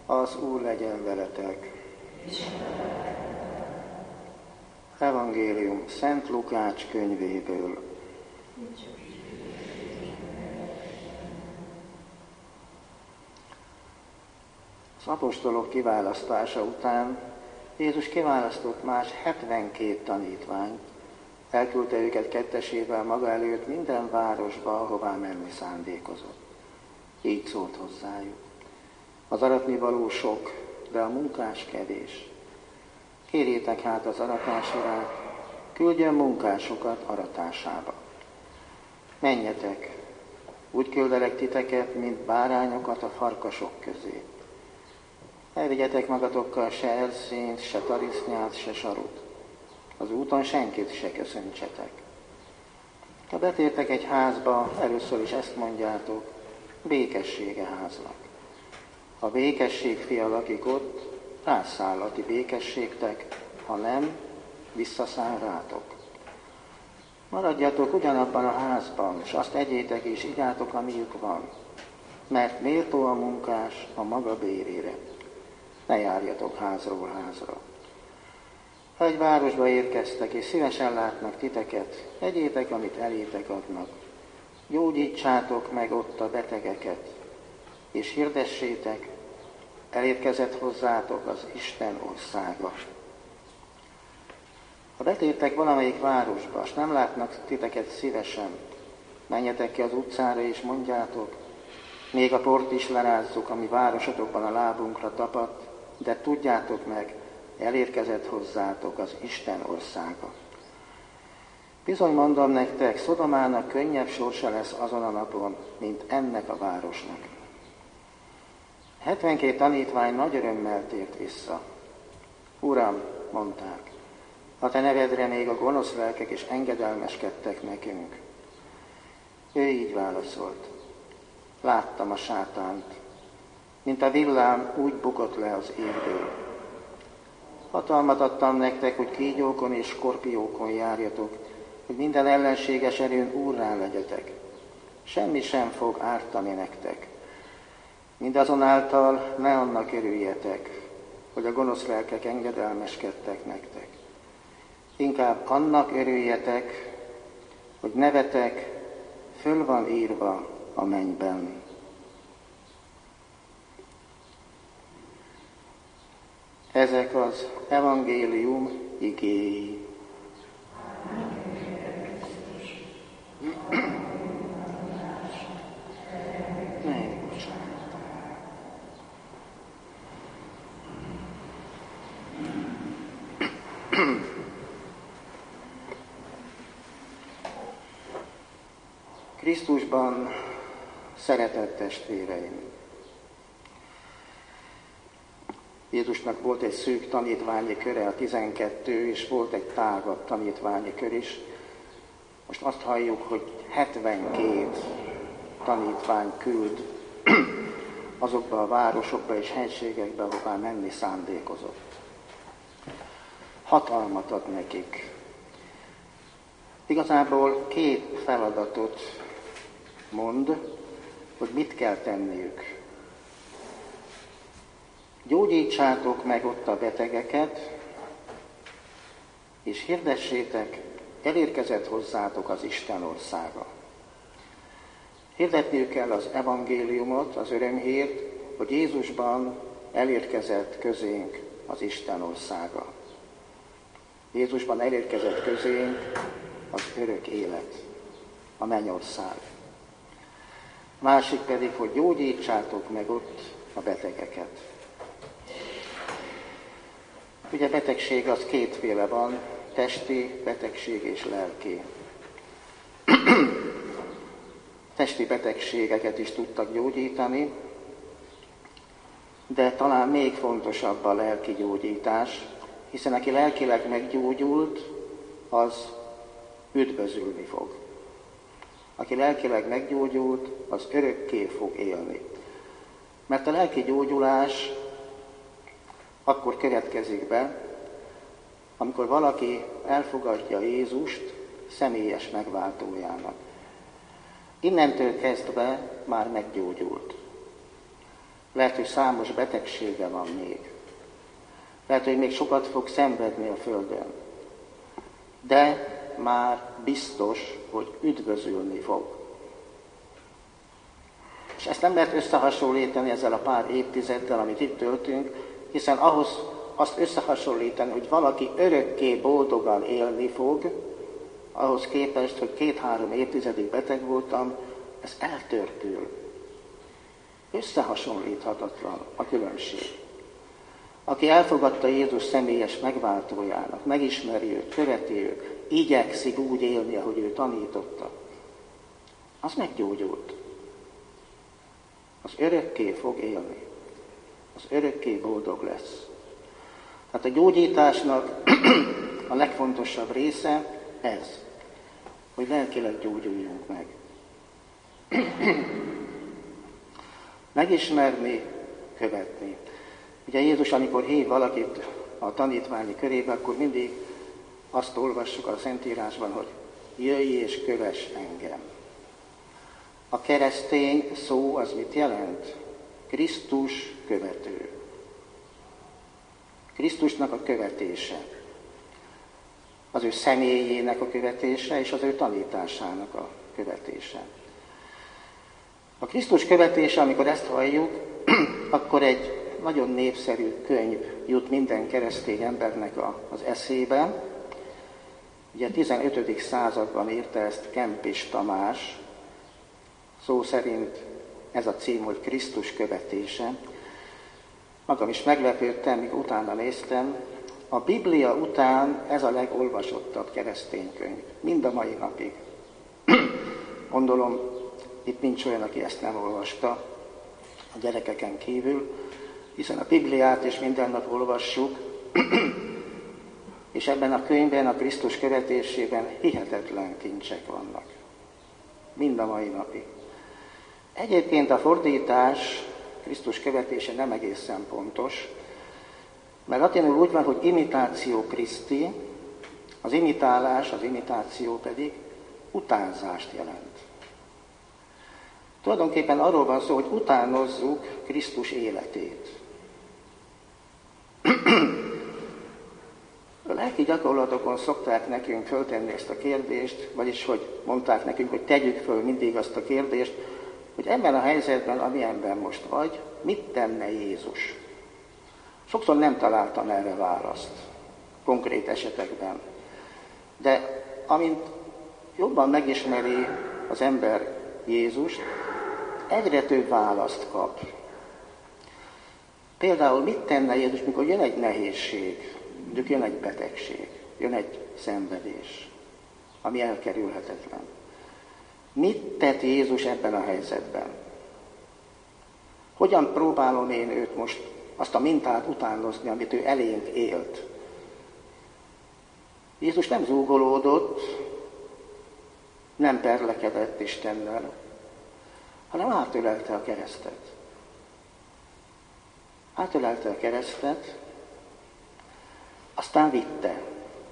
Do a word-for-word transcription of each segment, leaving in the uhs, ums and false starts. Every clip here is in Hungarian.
Az Úr legyen veletek. Evangélium Szent Lukács könyvéből. Az apostolok kiválasztása után Jézus kiválasztott más hetvenkét tanítványt, elküldte őket kettesével maga előtt minden városba, ahová menni szándékozott. Így szólt hozzájuk: az aratnivaló sok, de a munkás kevés. Kérjétek hát az aratás urát, küldjön munkásokat aratásába. Menjetek, úgy küldelek titeket, mint bárányokat a farkasok közé. Ne vigyetek magatokkal se erszényt, se tarisznyát, se sarut. Az úton senkit se köszöntsetek. Ha betértek egy házba, először is ezt mondjátok: békessége háznak. Ha békesség fia lakik ott, rászáll a ti békességtek, ha nem, visszaszáll rátok. Maradjatok ugyanabban a házban, és azt egyétek és igyátok, amiük van, mert méltó a munkás a maga bérére. Ne járjatok házról házra. Ha egy városba érkeztek, és szívesen látnak titeket, egyétek, amit elétek adnak. Gyógyítsátok meg ott a betegeket, és hirdessétek, elérkezett hozzátok az Isten országa. Ha betértek valamelyik városba, és nem látnak titeket szívesen, menjetek ki az utcára, és mondjátok: még a port is lerázzuk, ami városotokban a lábunkra tapadt, de tudjátok meg, elérkezett hozzátok az Isten országa. Bizony mondom nektek, Szodomának könnyebb sorsa lesz azon a napon, mint ennek a városnak. hetvenkét tanítvány nagy örömmel tért vissza. Uram, mondták, a te nevedre még a gonosz lelkek is engedelmeskedtek nekünk. Ő így válaszolt: láttam a sátánt, mint a villám úgy bukott le az égből. Hatalmat adtam nektek, hogy kígyókon és skorpiókon járjatok, hogy minden ellenséges erőn úrrá legyetek. Semmi sem fog ártani nektek. Mindazonáltal ne annak örüljetek, hogy a gonosz lelkek engedelmeskedtek nektek. Inkább annak örüljetek, hogy nevetek föl van írva a mennyben. Ezek az evangélium igéi. Krisztusban szeretett testvéreim! Jézusnak volt egy szűk tanítványi köre, a tizenkettő, és volt egy tágabb tanítványi kör is. Most azt halljuk, hogy hetvenkét tanítvány küld azokba a városokba és helységekbe, ahová menni szándékozott. Hatalmat ad nekik. Igazából két feladatot mond, hogy mit kell tenniük. Gyógyítsátok meg ott a betegeket, és hirdessétek, elérkezett hozzátok az Isten országa. Hirdetniük kell az evangéliumot, az örömhírt, hogy Jézusban elérkezett közénk az Isten országa. Jézusban elérkezett közénk az örök élet, a mennyország. Másik pedig, hogy gyógyítsátok meg ott a betegeket. Ugye betegség az kétféle van, testi betegség és lelki. Testi betegségeket is tudtak gyógyítani, de talán még fontosabb a lelki gyógyítás, hiszen aki lelkileg meggyógyult, az üdvözülni fog. Aki lelkileg meggyógyult, az örökké fog élni. Mert a lelki gyógyulás akkor következik be, amikor valaki elfogadja Jézust személyes megváltójának. Innentől kezdve már meggyógyult. Lehet, hogy számos betegsége van még. Lehet, hogy még sokat fog szenvedni a földön. De már biztos, hogy üdvözülni fog. És ezt nem lehet összehasonlítani ezzel a pár évtizeddel, amit itt töltünk, hiszen ahhoz azt összehasonlítani, hogy valaki örökké boldogan élni fog, ahhoz képest, hogy két-három évtizedig beteg voltam, ez eltörpül. Összehasonlíthatatlan a különbség. Aki elfogadta Jézus személyes megváltójának, megismeri őt, követi őt, igyekszik úgy élni, ahogy ő tanította, az meggyógyult. Az örökké fog élni. Az örökké boldog lesz. Tehát a gyógyításnak a legfontosabb része ez, hogy lelkileg gyógyuljunk meg. Megismerni, követni. Ugye Jézus, amikor hív valakit a tanítványi körébe, akkor mindig azt olvassuk a Szentírásban, hogy jöjj és kövess engem. A keresztény szó az mit jelent? Krisztus követő. Krisztusnak a követése. Az ő személyének a követése és az ő tanításának a követése. A Krisztus követése, amikor ezt halljuk, akkor egy nagyon népszerű könyv jut minden keresztény embernek a, az eszébe. Ugye tizenötödik században írta ezt Kempis Tamás, szó szerint ez a cím, hogy Krisztus követése. Magam is meglepődtem, míg utána néztem. A Biblia után ez a legolvasottabb keresztény könyv, mind a mai napig. Gondolom, itt nincs olyan, aki ezt nem olvasta, a gyerekeken kívül, hiszen a Bibliát is minden nap olvassuk, és ebben a könyvben, a Krisztus követésében hihetetlen kincsek vannak. Mind a mai napig. Egyébként a fordítás, Krisztus követése nem egészen pontos, mert latinul úgy van, hogy imitáció Christi, az imitálás, az imitáció pedig utánzást jelent. Tulajdonképpen arról van szó, hogy utánozzuk Krisztus életét. A lelki gyakorlatokon szokták nekünk föltenni ezt a kérdést, vagyis hogy mondták nekünk, hogy tegyük föl mindig azt a kérdést, hogy ebben a helyzetben, amilyenben most vagy, mit tenne Jézus? Sokszor nem találtam erre választ, konkrét esetekben. De amint jobban megismeri az ember Jézust, egyre több választ kap. Például mit tenne Jézus, mikor jön egy nehézség, mondjuk jön egy betegség, jön egy szenvedés, ami elkerülhetetlen. Mit tett Jézus ebben a helyzetben? Hogyan próbálom én őt most azt a mintát utánozni, amit ő elénk élt? Jézus nem zúgolódott, nem perlekedett Istennel, hanem átölelte a keresztet. Átölelte a keresztet, aztán vitte.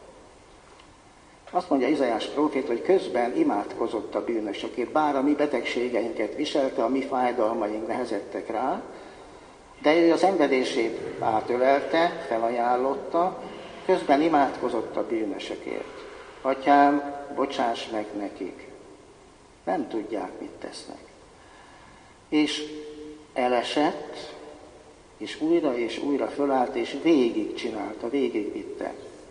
Azt mondja Izaiás prófét, hogy közben imádkozott a bűnösökért, bár a mi betegségeinket viselte, a mi fájdalmaink nehezettek rá, de ő az szenvedését átölelte, felajánlotta, közben imádkozott a bűnösökért. Atyám, bocsáss meg nekik. Nem tudják, mit tesznek. És elesett, és újra és újra fölállt, és végig csinálta, végig vitte.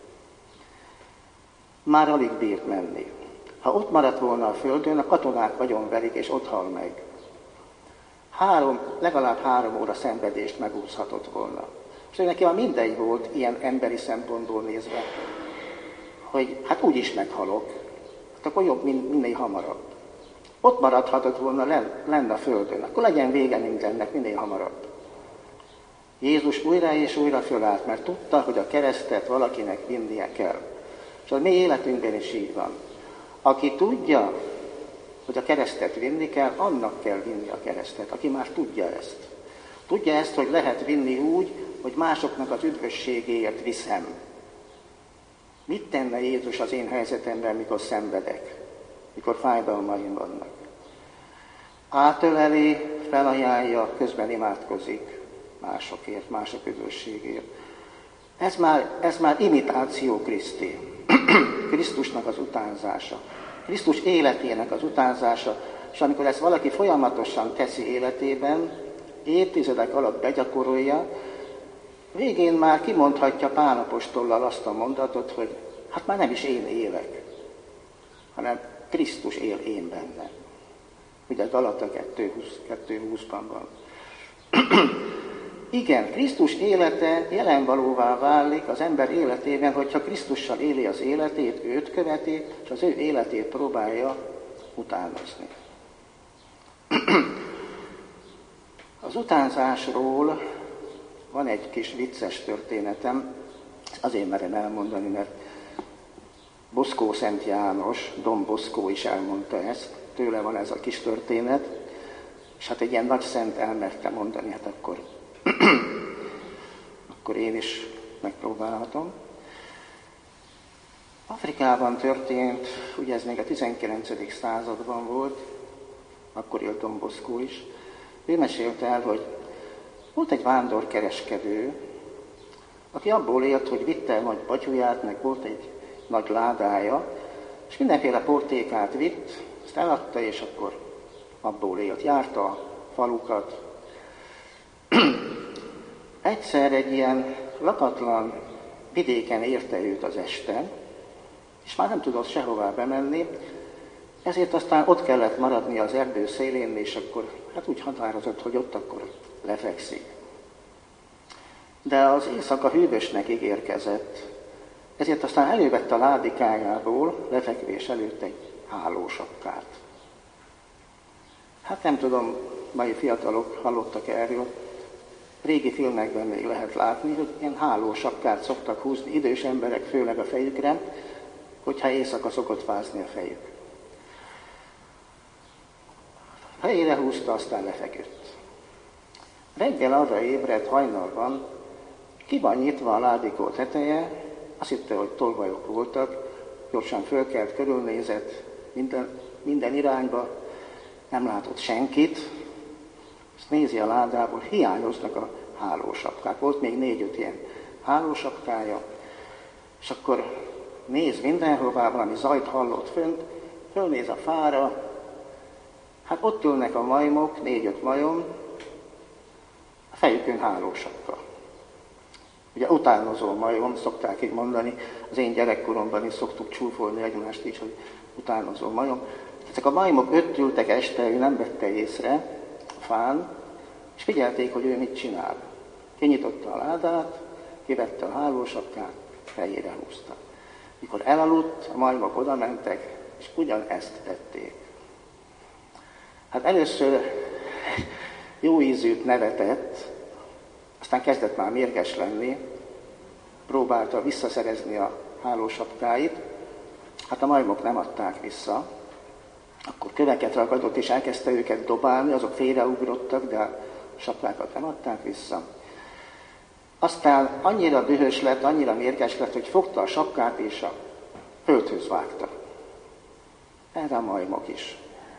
Már alig bírt menni. Ha ott maradt volna a földön, a katonák vagyonverik, és ott hal meg. Három, legalább három óra szenvedést megúszhatott volna. És neki már mindegy volt, ilyen emberi szempontból nézve, hogy hát úgyis meghalok, hát akkor jobb, minél hamarabb. Ott maradhatott volna lenn a földön, akkor legyen vége mindennek minél hamarabb. Jézus újra és újra fölállt, mert tudta, hogy a keresztet valakinek vinnie kell. És a mi életünkben is így van. Aki tudja, hogy a keresztet vinni kell, annak kell vinni a keresztet, aki már tudja ezt. Tudja ezt, hogy lehet vinni úgy, hogy másoknak az üdvösségéért viszem. Mit tenne Jézus az én helyzetemben, mikor szenvedek, mikor fájdalmaim vannak? Átöleli, felajánlja, közben imádkozik másokért, mások közösségért. Ez már, ez már imitáció Kriszti. Krisztusnak az utánzása. Krisztus életének az utánzása. És amikor ezt valaki folyamatosan teszi életében, évtizedek alatt begyakorolja, végén már kimondhatja Pál apostollal azt a mondatot, hogy hát már nem is én élek, hanem Krisztus él én bennem. Ugye Galata kettő húszban van. Igen, Krisztus élete jelenvalóvá válik az ember életében, hogyha Krisztussal éli az életét, őt követi, és az ő életét próbálja utánozni. Az utánzásról van egy kis vicces történetem, azért merem elmondani, mert Boszkó Szent János, Don Boszkó is elmondta ezt, tőle van ez a kis történet, és hát egy ilyen nagy szent elmerte mondani, hát akkor, akkor én is megpróbálhatom. Afrikában történt, ugye ez még a tizenkilencedik században volt, akkor élt Don Boszkó is. Ő mesélte el, hogy volt egy vándorkereskedő, aki abból élt, hogy vitte el nagy batyuját, meg volt egy nagy ládája, és mindenféle portékát vitt, azt eladta, és akkor abból élt. Járta a falukat. Egyszer egy ilyen lakatlan vidéken érte őt az este, és már nem tudott sehová bemenni, ezért aztán ott kellett maradni az erdő szélén, és akkor hát úgy határozott, hogy ott akkor lefekszik. De az éjszaka hűvösnek ígérkezett, ezért aztán elővette a ládikájából lefekvés előtt egy hálósapkát. Hát nem tudom, mai fiatalok hallottak erről, régi filmekben még lehet látni, hogy ilyen hálósapkát szoktak húzni idős emberek, főleg a fejükre, hogyha éjszaka szokott fázni a fejük. Helyére húzta, aztán lefeküdt. Reggel arra ébredt hajnalban, ki van nyitva a ládikó teteje, azt hitte, hogy tolvajok voltak, gyorsan fölkelt, körülnézett minden, minden irányba, nem látott senkit, azt nézi a ládából, hiányoznak a hálósapkák. Volt még négy-öt ilyen hálósapkája, és akkor néz mindenhová, valami zajt hallott fönt, fölnéz a fára, hát ott ülnek a majmok, négy-öt majom, a fejükön hálósapka. Ugye utánozó majom, szokták így mondani, az én gyerekkoromban is szoktuk csúfolni egymást így, hogy utánozó majom. Ezek a majmok öt ültek este, ő nem vette észre a fán, és figyelték, hogy ő mit csinál. Kinyitotta a ládát, kivette a hálósapkát, fejére húzta. Mikor elaludt, a majmok oda mentek, és ugyanezt tették. Hát először jó ízűt nevetett, aztán kezdett már mérges lenni, próbálta visszaszerezni a hálósapkáit, hát a majmok nem adták vissza, akkor köveket ragadott és elkezdte őket dobálni, azok félreugrottak, de a sapkákat nem adták vissza. Aztán annyira dühös lett, annyira mérges lett, hogy fogta a sapkát és a földhöz vágta. Erre a majmok is.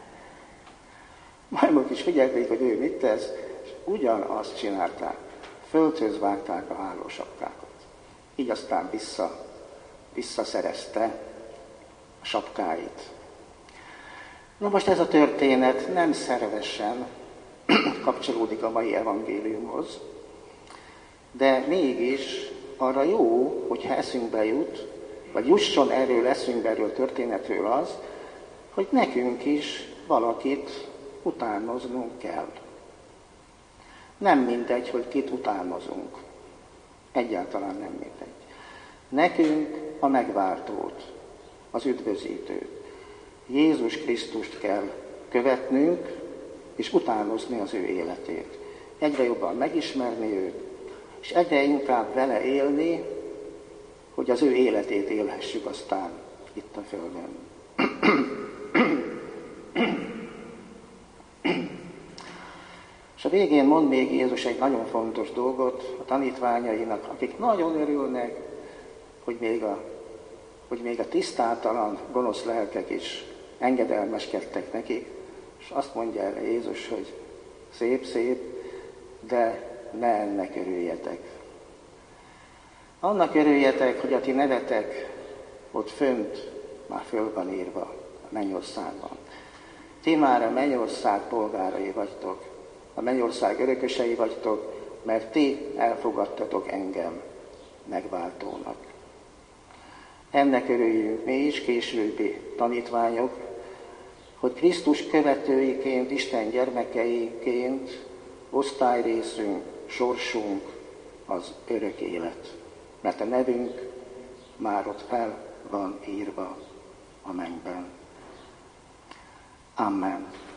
Majmok is figyelték, hogy ő mit tesz, és ugyanazt csinálták. Földhöz vágták a hálósapkákat. Így aztán vissza, visszaszerezte a sapkáit. Na most ez a történet nem szervesen kapcsolódik a mai evangéliumhoz, de mégis arra jó, hogyha eszünkbe jut, vagy jusson erről eszünkbe, erről történetről az, hogy nekünk is valakit utánoznunk kell. Nem mindegy, hogy kit utánozunk. Egyáltalán nem mindegy. Nekünk a megváltót, az üdvözítőt, Jézus Krisztust kell követnünk, és utánozni az ő életét. Egyre jobban megismerni őt, és egyre inkább vele élni, hogy az ő életét élhessük aztán itt a földön. És a végén mond még Jézus egy nagyon fontos dolgot a tanítványainak, akik nagyon örülnek, hogy még a, hogy még a tisztátalan, gonosz lelkek is engedelmeskedtek nekik, és azt mondja erre Jézus, hogy szép-szép, de ne ennek örüljetek. Annak örüljetek, hogy a ti nevetek ott fönt már föl van írva a mennyországban. Ti már a mennyország polgárai vagytok, a mennyország örökösei vagytok, mert ti elfogadtatok engem megváltónak. Ennek örüljünk mi is, későbbi tanítványok, hogy Krisztus követőiként, Isten gyermekeiként osztályrészünk, sorsunk az örök élet. Mert a nevünk már ott fel van írva a mennyben. Amen.